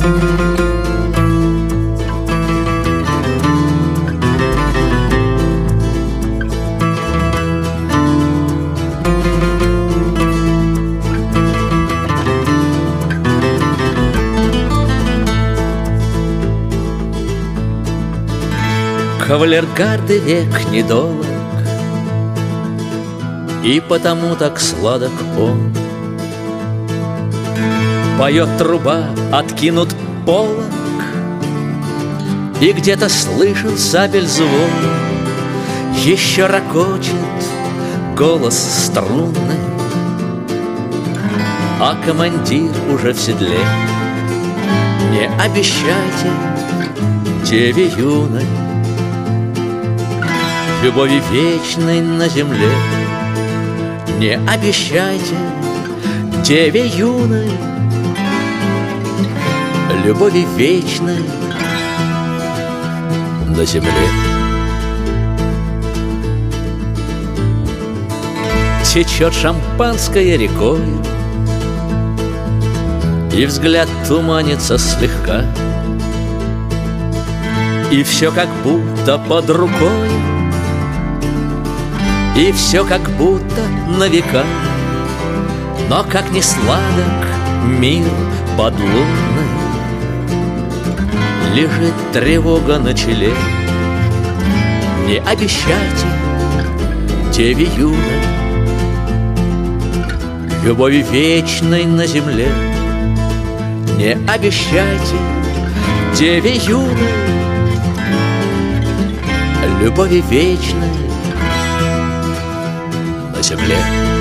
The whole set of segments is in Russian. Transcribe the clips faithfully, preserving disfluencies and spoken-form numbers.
Кавалергарды век недолг, и потому так сладок он. Поет труба, откинут полог, и где-то слышен сабель звон. Еще ракочет голос струнный, а командир уже в седле. Не обещайте деве юной любови вечной на земле. Не обещайте деве юной любови вечной на земле. Течет шампанское рекою, и взгляд туманится слегка, и все как будто под рукой, и все как будто на века. Но как ни сладок мир подлунный, лежит тревога на челе. Не обещайте деве юной любови вечной на земле. Не обещайте деве юной любови вечной на земле.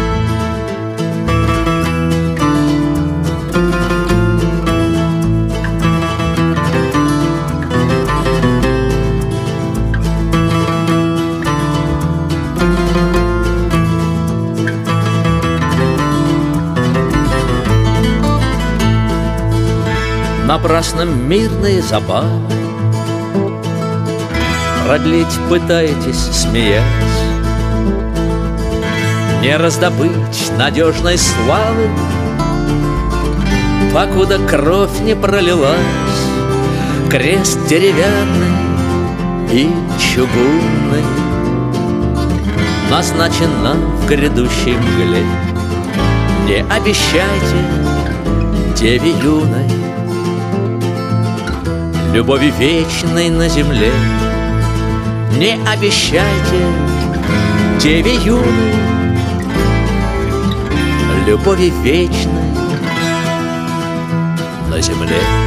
Напрасно мирные забавы продлить пытаетесь, смеясь. Не раздобыть надежной славы, покуда кровь не пролилась. Крест деревянный и чугунный назначен нам в грядущей мгле. Не обещайте деве юной любови вечной на земле. Не обещайте деве юной любови вечной на земле.